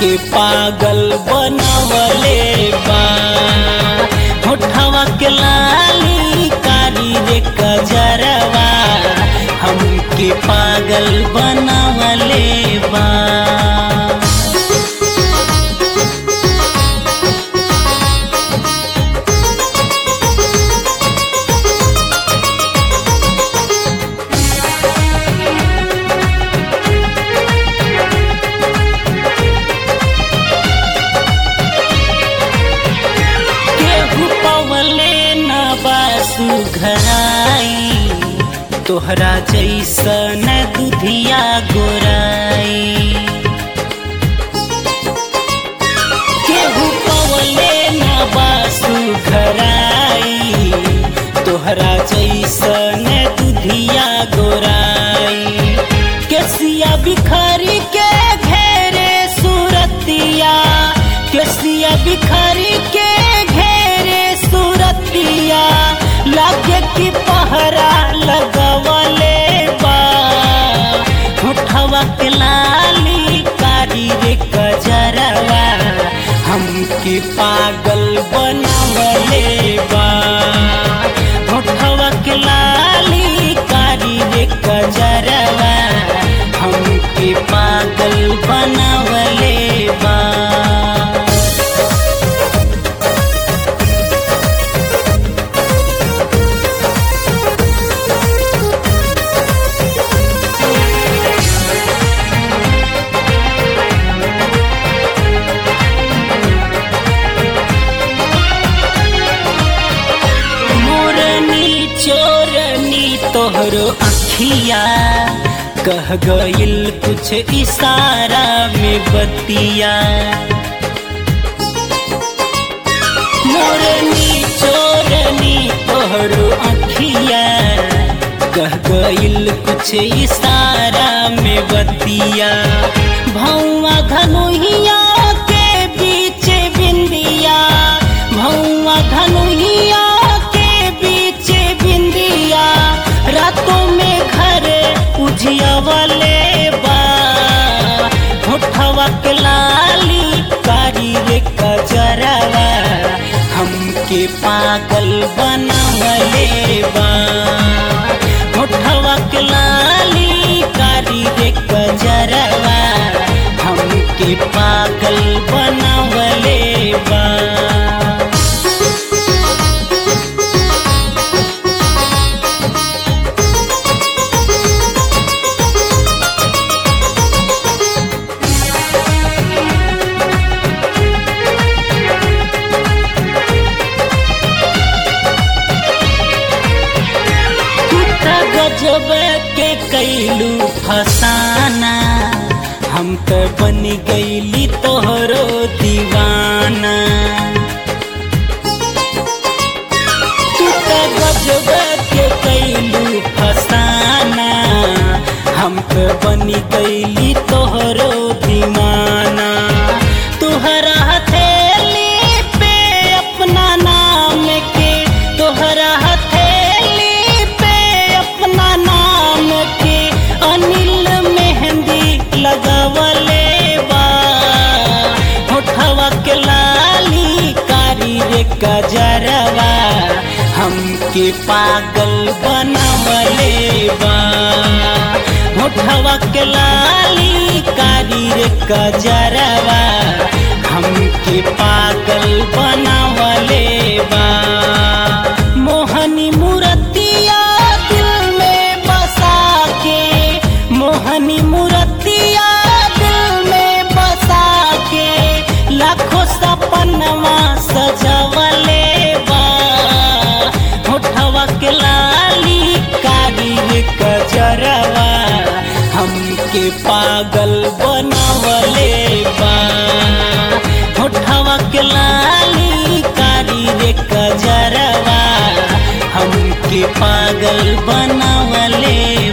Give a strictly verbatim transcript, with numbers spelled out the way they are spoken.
हमके पागल बनावले बा। होठवा के लाली कारी रे कजरवा हमके पागल बनावले बा। घराई तोहरा जैसन दुधिया गोराई केहू पवले न बासु घराई तोहरा जैसन दुधिया गोराई। केसिया बिखरी के घेरे सूरतिया केसिया बिखरी के घेरे सूरतिया लागे की पहरा लगवले बा। होठवा के लाली कारी रे कजरवा हमके पागल बनावले बा। होठवा के लाली कारी रे कजरवा हमके पागल बनावले बा। तोहरो अखिया कह गइल कुछ इशारा में बतिया। मोरनी चोरनी तोहरो अखिया कह गइल कुछ इशारा में बतिया। भौवा धनुहिया के बीच बिंदिया भौवा धनुहिया के बीच बिंदिया रातों में घर उजियावले बा। होठवा के लाली कारी रे कजरवा हमके पागल बनावले बा। होठवा के लाली कारी रे कजरवा हमके पागल बनावले बा। गजब के कैलू फसाना हम तो बन गईली तोहरो दीवाना। तू तो गजब के कैलू फसाना हम तो बन गईली तोहरो दीवाना। तुहरा हथेली पे अपना नाम के तोहरा लगवले बा। होठवा के लाली कारी रे कजरवा हमके पागल बनावले बा। होठवा के लाली कारी रे कजरवा हमके पागल बनावले बा। मोहनी मूर्तिया दिल में बसा के मोहनी मूर्तिया दिल में बसा के लाखों सपनवा सजवले बा। होठवा के लाली कारी रे कजरवा हमके पागल बनावले बा। होठवा के लाली कारी रे कजरवा हमके पागल बनावले